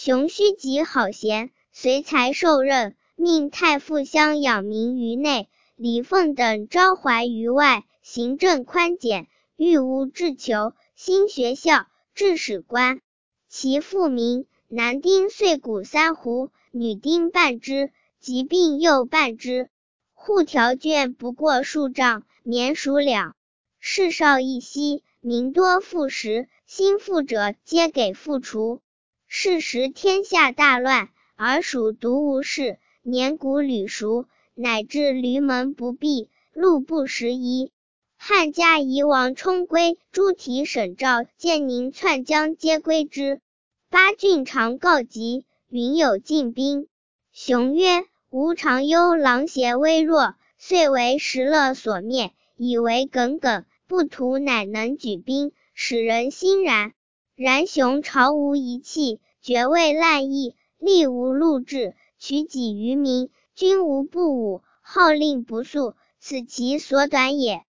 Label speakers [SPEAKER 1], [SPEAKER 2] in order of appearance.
[SPEAKER 1] 熊须及好贤，随才受任，命太傅相养民于内，李凤等招怀于外，行政宽简，欲无志求，兴学校，制史官。其父名，男丁岁谷3斛，女丁半之，疾病又半之。户条卷不过数丈，年属两。事少一息，民多负食，新富者皆给复除。是时天下大乱，而蜀独无事，年谷屡熟，乃至闾门不闭，路不拾遗。汉家夷王冲归，诸提审诏，建宁篡江皆归之。八郡常告急，云有进兵。雄曰：吾常忧狼邪微弱，遂为石勒所灭，以为耿耿，不图乃能举兵，使人欣然。然雄朝无一器，爵位滥溢，力无禄制，取己于民，君无不武，号令不肃，此其所短也。